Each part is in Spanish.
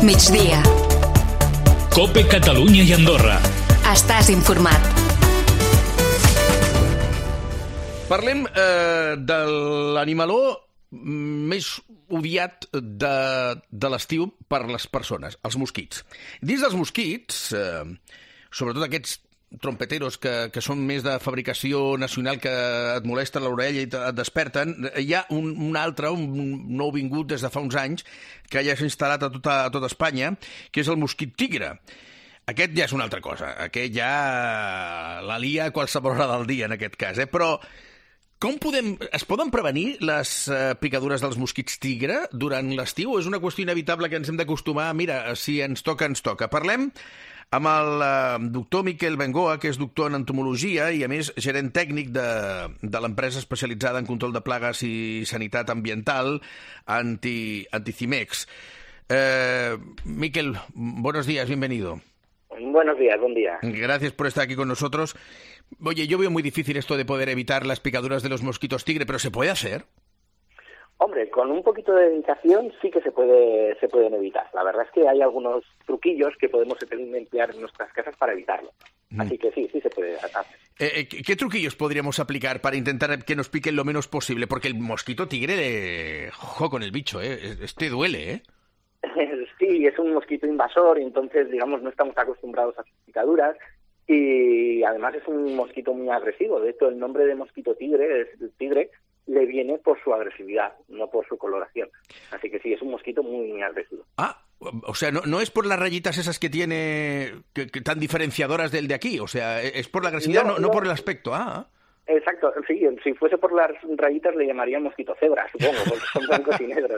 Migdia. COPE Catalunya i Andorra. Estàs informat. Parlem de l'animaló més odiat de l'estiu per les persones, els mosquits. Dins dels mosquits, sobretot aquests trompeteros que són més de fabricació nacional, que et molesten l'orella i et desperten, hi ha un altre, un nou vingut des de fa uns anys, que ja s'ha instal·lat a tota Espanya, que és el mosquit tigre. Aquest ja és una altra cosa. Aquest ja la lia a qualsevol hora del dia, en aquest cas. Però es poden prevenir les picadures dels mosquits tigre durant l'estiu? O és una qüestió inevitable que ens hem d'acostumar? Mira, si ens toca, ens toca. Parlem amb el doctor Miquel Bengoa, que és doctor en entomologia i, a més, gerent tècnic de l'empresa especialitzada en control de plagues i sanitat ambiental, Anticimex. Miquel, buenos días, bienvenido. Buenos días, buen día. Gracias por estar aquí con nosotros. Oye, yo veo muy difícil esto de poder evitar las picaduras de los mosquitos tigre, pero ¿se puede hacer? Hombre, con un poquito de dedicación sí que se pueden evitar. La verdad es que hay algunos truquillos que podemos emplear en nuestras casas para evitarlo. Así que sí se puede hacer. ¿Qué truquillos podríamos aplicar para intentar que nos piquen lo menos posible? Porque el mosquito tigre, ojo con el bicho, este duele, ¿eh? Sí, es un mosquito invasor y entonces, digamos, no estamos acostumbrados a sus picaduras y además es un mosquito muy agresivo. De hecho, el nombre de mosquito tigre, le viene por su agresividad, no por su coloración. Así que sí, es un mosquito muy agresivo. Ah, o sea, no es por las rayitas esas que tiene, que tan diferenciadoras del de aquí. O sea, es por la agresividad, no por el aspecto. Exacto, sí, si fuese por las rayitas le llamarían mosquito cebra, supongo, porque son blancos y negros.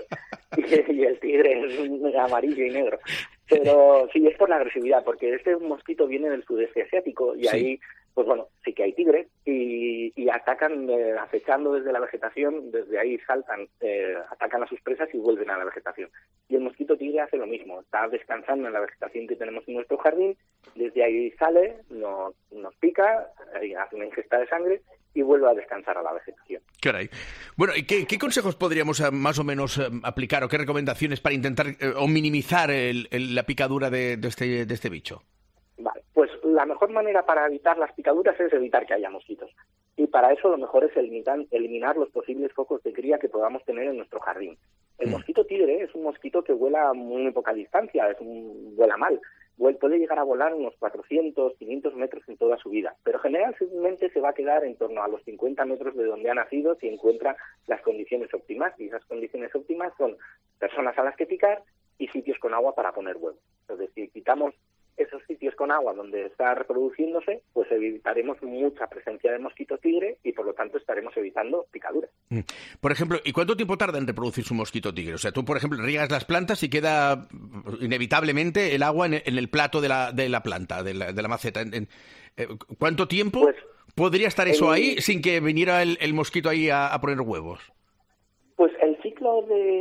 Y el tigre es amarillo y negro. Pero sí, es por la agresividad, porque este mosquito viene del sudeste asiático y sí. Ahí, pues bueno, sí que hay tigres y atacan acechando desde la vegetación, desde ahí saltan, atacan a sus presas y vuelven a la vegetación. Y el mosquito tigre hace lo mismo, está descansando en la vegetación que tenemos en nuestro jardín, desde ahí sale, nos pica, hace una ingesta de sangre y vuelve a descansar a la vegetación. Caray. Bueno, ¿y qué consejos podríamos más o menos aplicar o qué recomendaciones para intentar o minimizar la picadura de este bicho? Vale, pues la mejor manera para evitar las picaduras es evitar que haya mosquitos. Y para eso lo mejor es eliminar los posibles focos de cría que podamos tener en nuestro jardín. El mosquito tigre es un mosquito que vuela a muy poca distancia, vuela mal. Puede llegar a volar unos 400, 500 metros en toda su vida, pero generalmente se va a quedar en torno a los 50 metros de donde ha nacido si encuentra las condiciones óptimas. Y esas condiciones óptimas son personas a las que picar y sitios con agua para poner huevos. Entonces, si quitamos esos sitios con agua donde está reproduciéndose, pues evitaremos mucha presencia de mosquito tigre y por lo tanto estaremos evitando picaduras. Por ejemplo, ¿y cuánto tiempo tarda en reproducirse un mosquito tigre? O sea, tú, por ejemplo, riegas las plantas y queda inevitablemente el agua en el plato de la planta, de la maceta. ¿Cuánto tiempo pues, podría estar eso ahí sin que viniera el mosquito ahí a poner huevos? Pues el ciclo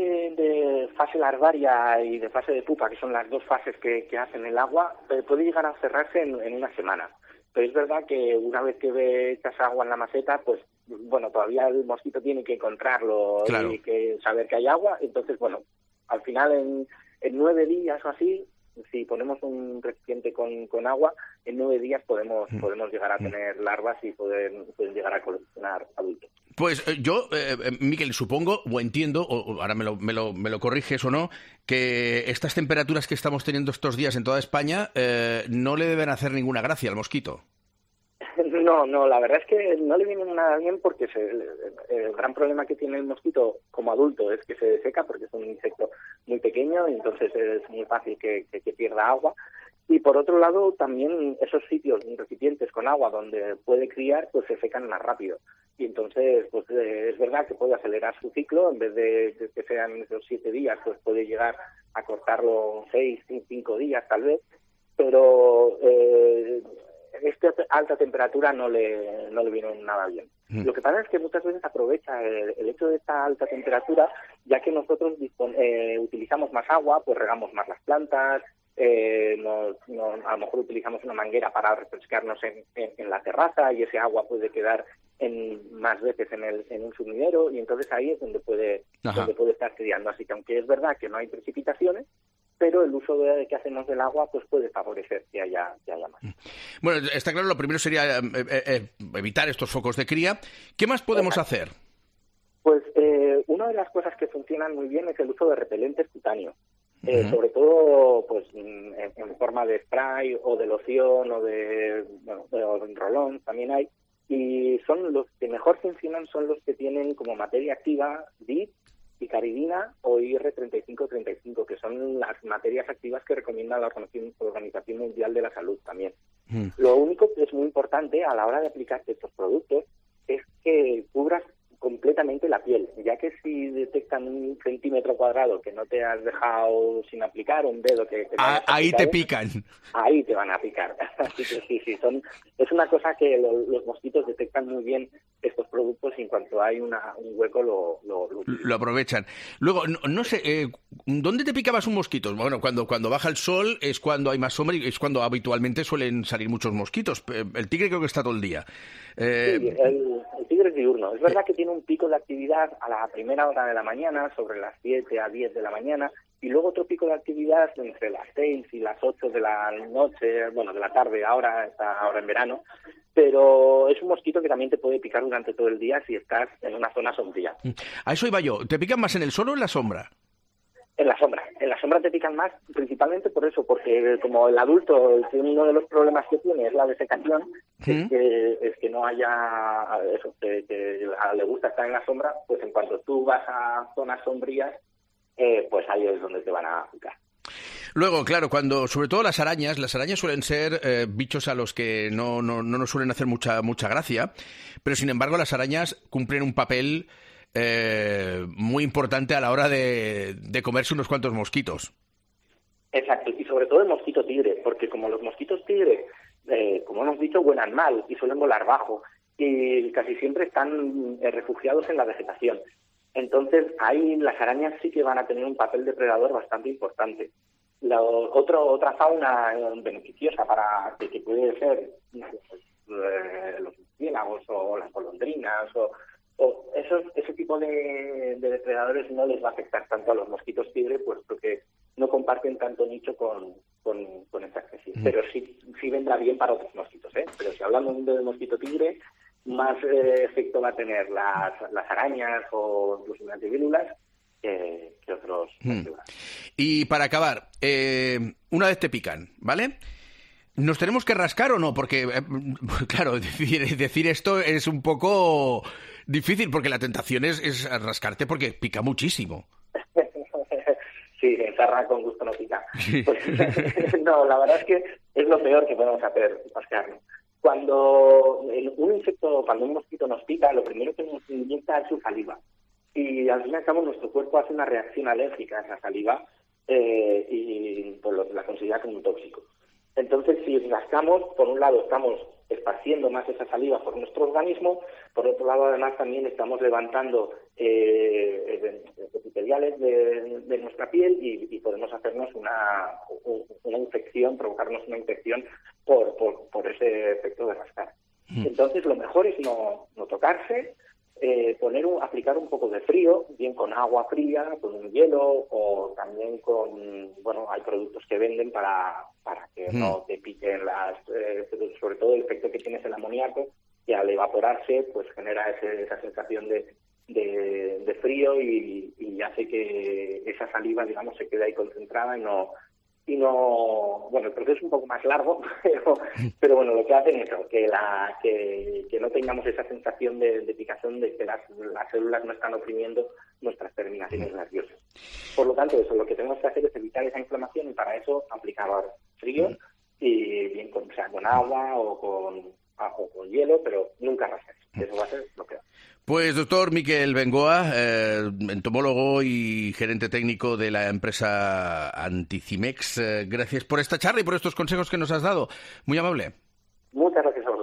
de fase larvaria y de fase de pupa, que son las dos fases que hacen el agua, puede llegar a cerrarse en una semana. Pero es verdad que una vez que echas agua en la maceta, pues bueno, todavía el mosquito tiene que encontrarlo. Claro. Y que saber que hay agua. Entonces, bueno, al final en 9 días o así, si ponemos un recipiente con agua, en 9 días podemos llegar a tener larvas y pueden llegar a coleccionar adultos. Pues yo, Miquel, supongo o entiendo, o ahora me lo corriges o no, que estas temperaturas que estamos teniendo estos días en toda España no le deben hacer ninguna gracia al mosquito. No, la verdad es que no le viene nada bien porque el gran problema que tiene el mosquito como adulto es que se deseca porque es un insecto muy pequeño y entonces es muy fácil que pierda agua. Y por otro lado, también esos sitios, recipientes con agua donde puede criar, pues se secan más rápido. Y entonces, pues es verdad que puede acelerar su ciclo, en vez de que sean esos 7 días, pues puede llegar a cortarlo 6, 5 días tal vez, pero esta alta temperatura no le viene nada bien. Lo que pasa es que muchas veces aprovecha el hecho de esta alta temperatura, ya que nosotros utilizamos más agua, pues regamos más las plantas, a lo mejor utilizamos una manguera para refrescarnos en la terraza y ese agua puede quedar más veces en un sumidero y entonces ahí es donde puede estar criando. Así que aunque es verdad que no hay precipitaciones, pero el uso que hacemos del agua pues puede favorecer que haya más. Bueno, está claro, lo primero sería evitar estos focos de cría. ¿Qué más podemos hacer? Pues una de las cosas que funcionan muy bien es el uso de repelentes cutáneos. Sobre todo pues en forma de spray o de loción o de rolón también hay, y son los que mejor funcionan, son los que tienen como materia activa DIT, picaridina o IR3535, que son las materias activas que recomienda la Organización Mundial de la Salud también. Lo único que es muy importante a la hora de aplicar estos productos es que cubras completamente la piel, ya que si detectan 1 centímetro cuadrado que no te has dejado sin aplicar, un dedo que ahí te pican. Ahí te van a picar. Así que sí, es una cosa que los mosquitos detectan muy bien estos productos, y en cuanto hay un hueco lo aprovechan. Luego, no sé, ¿dónde te picabas un mosquito? Bueno, cuando baja el sol es cuando hay más sombra y es cuando habitualmente suelen salir muchos mosquitos. El tigre creo que está todo el día. Sí, el tigre es diurno. Es verdad que tiene un pico de actividad a la primera hora de la mañana, sobre las 7 a 10 de la mañana, y luego otro pico de actividad entre las 6 y las 8 de la noche, bueno, de la tarde, ahora en verano, pero es un mosquito que también te puede picar durante todo el día si estás en una zona sombría. A eso iba yo. ¿Te pican más en el sol o en la sombra? En la sombra te pican más, principalmente por eso, porque como el adulto, uno de los problemas que tiene es la desecación, es que no haya eso, que le gusta estar en la sombra, pues en cuanto tú vas a zonas sombrías, pues ahí es donde te van a picar. Luego, claro, sobre todo las arañas suelen ser bichos a los que no nos suelen hacer mucha gracia, pero sin embargo las arañas cumplen un papel muy importante a la hora de comerse unos cuantos mosquitos. Exacto, y sobre todo el mosquito tigre, porque como los mosquitos tigre, como hemos dicho, vuelan mal y suelen volar bajo, y casi siempre están refugiados en la vegetación. Entonces ahí las arañas sí que van a tener un papel depredador bastante importante. Otra fauna beneficiosa para que puede ser los murciélagos o las golondrinas o ese tipo de depredadores no les va a afectar tanto a los mosquitos tigre, puesto que no comparten tanto nicho con esta especie. Pero sí vendrá bien para otros mosquitos, ¿eh? Pero si hablamos de mosquito tigre, más efecto va a tener las arañas o incluso las libélulas que otros. Y para acabar, una vez te pican, ¿vale? ¿Nos tenemos que rascar o no? Porque, claro, decir esto es un poco difícil, porque la tentación es rascarte porque pica muchísimo. Sí, ensarra con gusto no pica. Pues, no, la verdad es que es lo peor que podemos hacer, rascarnos. Cuando un mosquito nos pica, lo primero que nos inyecta es su saliva. Y al fin y al cabo nuestro cuerpo hace una reacción alérgica a esa saliva y la considera como un tóxico. Entonces, si rascamos, por un lado estamos esparciendo más esa saliva por nuestro organismo, por otro lado, además, también estamos levantando epiteliales de nuestra piel y podemos hacernos una infección, provocarnos una infección por ese efecto de rascar. Entonces, lo mejor es no tocarse, aplicar un poco de frío, bien con agua fría, con un hielo, o también hay productos que venden para que no te piquen sobre todo el efecto que tienes el amoníaco, que al evaporarse pues genera esa sensación de frío y hace que esa saliva, digamos, se quede ahí concentrada y no, el proceso es un poco más largo, pero bueno, lo que hacen es eso, que no tengamos esa sensación de picazón, de que las células no están oprimiendo nuestras terminaciones nerviosas. Por lo tanto, lo que tenemos que hacer es evitar esa inflamación, y para eso aplicar frío, y bien con agua o con hielo, pero nunca rascar. Eso va a ser lo peor. Pues doctor Miquel Bengoa, entomólogo y gerente técnico de la empresa Anticimex, gracias por esta charla y por estos consejos que nos has dado. Muy amable. Muchas gracias a vosotros.